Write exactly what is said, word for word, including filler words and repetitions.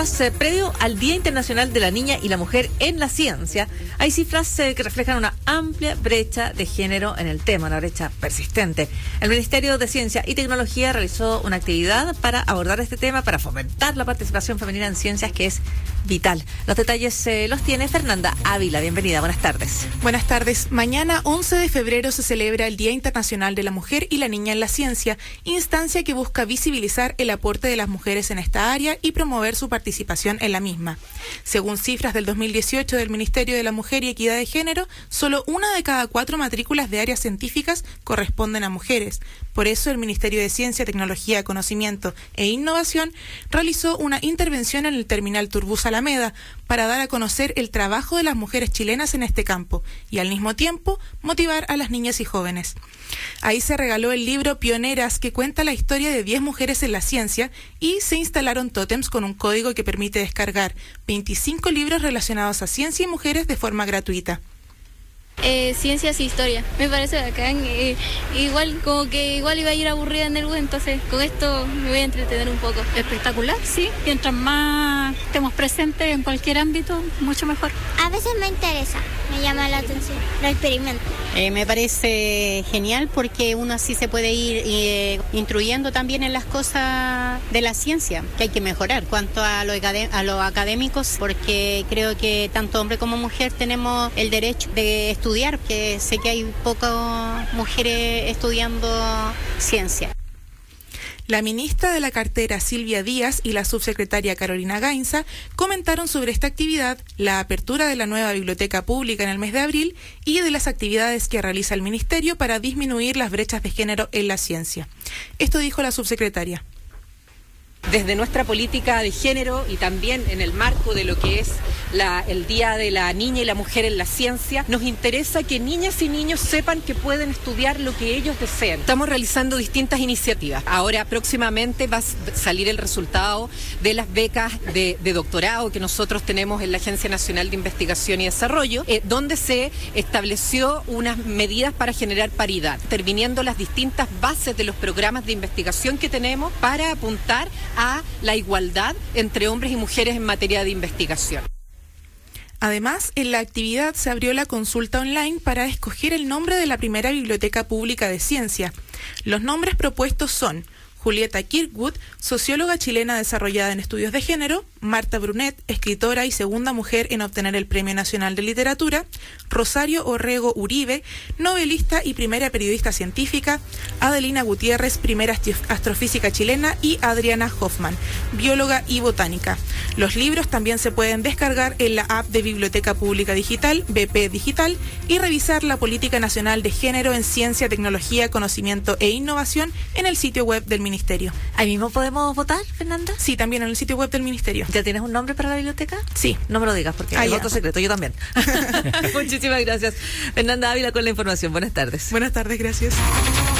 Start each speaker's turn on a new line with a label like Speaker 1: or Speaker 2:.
Speaker 1: cifras eh, previo al Día Internacional de la Niña y la Mujer en la Ciencia. Hay cifras eh, que reflejan una amplia brecha de género en el tema, una brecha persistente. El Ministerio de Ciencia y Tecnología realizó una actividad para abordar este tema, para fomentar la participación femenina en ciencias, que es vital. Los detalles eh, los tiene Fernanda Ávila. Bienvenida, buenas tardes.
Speaker 2: Buenas tardes. Mañana, once de febrero, se celebra el Día Internacional de la Mujer y la Niña en la Ciencia, instancia que busca visibilizar el aporte de las mujeres en esta área y promover su participación en la misma. Según cifras del dos mil dieciocho del Ministerio de la Mujer y Equidad de Género, solo una de cada cuatro matrículas de áreas científicas corresponden a mujeres. Por eso, el Ministerio de Ciencia, Tecnología, Conocimiento e Innovación realizó una intervención en el terminal Turbus Alameda para dar a conocer el trabajo de las mujeres chilenas en este campo y, al mismo tiempo, motivar a las niñas y jóvenes. Ahí se regaló el libro Pioneras, que cuenta la historia de diez mujeres en la ciencia, y se instalaron tótems con un código que permite descargar veinticinco libros relacionados a ciencia y mujeres de forma gratuita.
Speaker 3: Eh, ciencias y historia, me parece bacán. Eh, igual como que igual iba a ir aburrida en el web, entonces con esto me voy a entretener un poco.
Speaker 4: Espectacular, sí. Mientras más estemos presentes en cualquier ámbito, mucho mejor.
Speaker 5: A veces me interesa, me llama la atención, lo experimento.
Speaker 6: Eh, me parece genial porque uno así se puede ir eh, instruyendo también en las cosas de la ciencia, que hay que mejorar. Cuanto a lo, a lo académicos, porque creo que tanto hombre como mujer tenemos el derecho de estudiar, que sé que hay pocas mujeres estudiando ciencia.
Speaker 2: La ministra de la cartera, Silvia Díaz, y la subsecretaria Carolina Gainza comentaron sobre esta actividad, la apertura de la nueva biblioteca pública en el mes de abril y de las actividades que realiza el ministerio para disminuir las brechas de género en la ciencia. Esto dijo la subsecretaria.
Speaker 7: Desde nuestra política de género y también en el marco de lo que es la, el Día de la Niña y la Mujer en la Ciencia, nos interesa que niñas y niños sepan que pueden estudiar lo que ellos deseen. Estamos realizando distintas iniciativas. Ahora próximamente va a salir el resultado de las becas de, de doctorado que nosotros tenemos en la Agencia Nacional de Investigación y Desarrollo, eh, donde se estableció unas medidas para generar paridad, interviniendo las distintas bases de los programas de investigación que tenemos para apuntar a la igualdad entre hombres y mujeres en materia de investigación.
Speaker 2: Además, en la actividad se abrió la consulta online para escoger el nombre de la primera biblioteca pública de ciencia. Los nombres propuestos son Julieta Kirkwood, socióloga chilena desarrollada en estudios de género; Marta Brunet, escritora y segunda mujer en obtener el Premio Nacional de Literatura; Rosario Orrego Uribe, novelista y primera periodista científica; Adelina Gutiérrez, primera astrofísica chilena; y Adriana Hoffman, bióloga y botánica. Los libros también se pueden descargar en la app de Biblioteca Pública Digital, B P Digital, y revisar la Política Nacional de Género en Ciencia, Tecnología, Conocimiento e Innovación en el sitio web del Ministerio. Ministerio.
Speaker 1: ¿Ahí mismo podemos votar, Fernanda?
Speaker 2: Sí, también en el sitio web del Ministerio.
Speaker 1: ¿Ya tienes un nombre para la biblioteca?
Speaker 2: Sí.
Speaker 1: No me lo digas porque
Speaker 2: ah,
Speaker 1: es
Speaker 2: ya.
Speaker 1: voto secreto, yo también. Muchísimas gracias. Fernanda Ávila con la información. Buenas tardes.
Speaker 2: Buenas tardes, gracias.